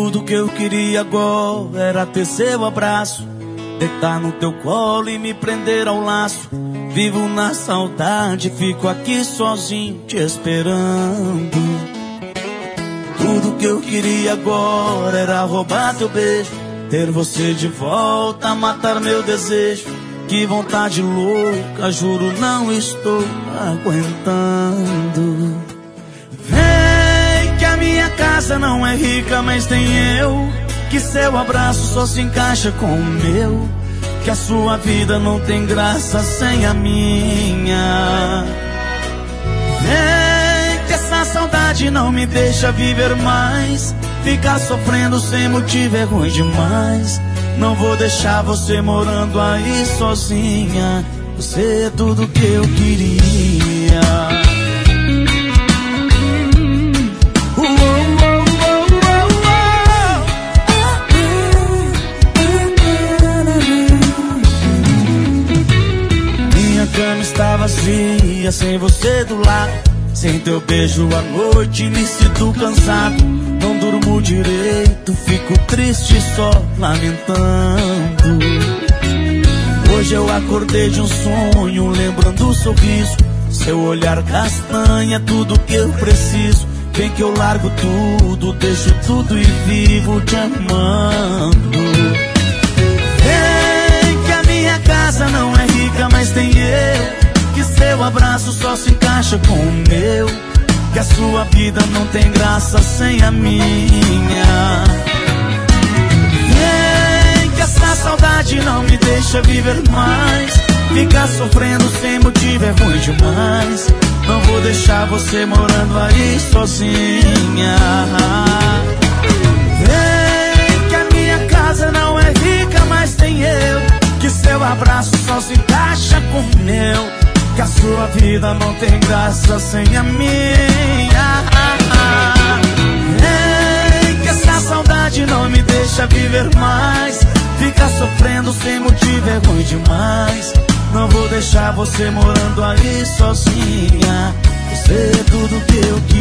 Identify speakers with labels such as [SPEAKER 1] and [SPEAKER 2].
[SPEAKER 1] Tudo que eu queria agora era ter seu abraço, deitar no teu colo e me prender ao laço. Vivo na saudade, fico aqui sozinho te esperando. Tudo que eu queria agora era roubar teu beijo, ter você de volta, matar meu desejo. Que vontade louca, juro não estou aguentando. Vem que a minha casa não é rica, mas tem eu. Que seu abraço só se encaixa com o meu. Que a sua vida não tem graça sem a minha. Vem que essa saudade não me deixa viver mais. Ficar sofrendo sem motivo é ruim demais. Não vou deixar você morando aí sozinha. Você é tudo que eu queria. Minha cama está vazia, sem você do lado. Sem teu beijo à noite, me sinto cansado. Não durmo direito, fico triste só lamentando. Hoje eu acordei de um sonho, lembrando o sorriso. Seu olhar castanha, tudo que eu preciso. Vem que eu largo tudo, deixo tudo e vivo te amando. Vem que a minha casa não é rica, mas tem eu. Que seu abraço só se encaixa com o meu. Que a sua vida não tem graça sem a minha. Vem que essa saudade não me deixa viver mais. Ficar sofrendo sem motivo é ruim demais. Não vou deixar você morando aí sozinha. Vem que a minha casa não é rica, mas tem eu. Que seu abraço só se encaixa com o meu. Que a sua vida não tem graça sem a minha. Que essa saudade não me deixa viver mais. Ficar sofrendo sem motivo é ruim demais. Não vou deixar você morando aí sozinha. Você é tudo que eu quero.